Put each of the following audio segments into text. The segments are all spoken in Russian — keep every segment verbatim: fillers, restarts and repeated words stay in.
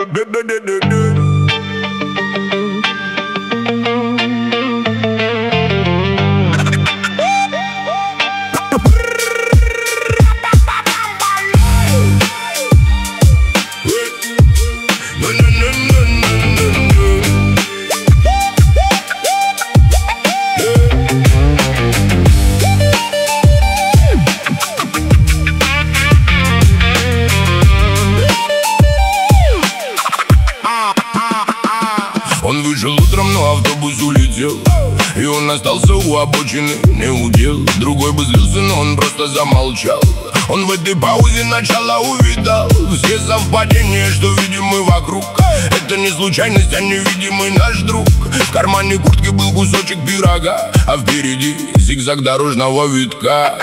Он вышел утром, но автобус улетел, и он остался у обочины, не удел. Другой бы злился, но он просто замолчал. Он в этой паузе начало увидал все совпадения, что видим мы вокруг. Это не случайность, а невидимый наш друг. В кармане куртки был кусочек пирога, а впереди зигзаг дорожного витка.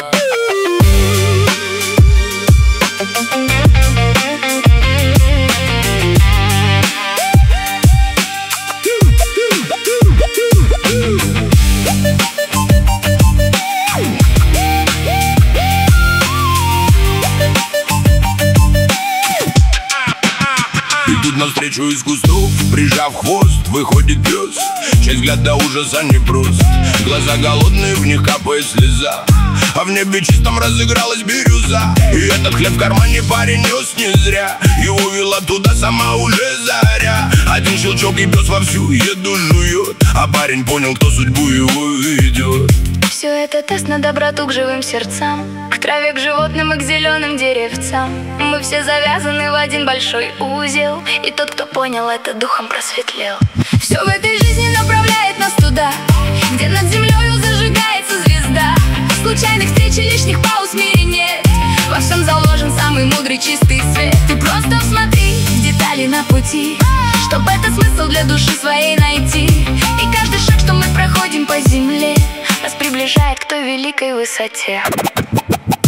И тут навстречу из кустов, прижав хвост, выходит пес. Чей взгляд до ужаса непрост. Глаза голодные, в них капает слеза, а в небе чистом разыгралась бирюза. И этот хлеб в кармане парень нес не зря. Его вела туда сама уже заря. Один щелчок и пес вовсю еду жует, а парень понял, кто судьбу его ведет. Все это тест на доброту к живым сердцам, к траве, к животным и к зеленым деревцам. Мы все завязаны в один большой узел, и тот, кто понял это, духом просветлел. Все в этой жизни направляет нас туда, где над землею зажигается звезда. Случайных встреч и лишних пауз в мире нет. Во всем заложен самый мудрый чистый свет. Ты просто всмотри в детали на пути, чтобы этот смысл для души своей найти. И каждый шаг, что мы проходим по земле, нас приближает к той великой высоте.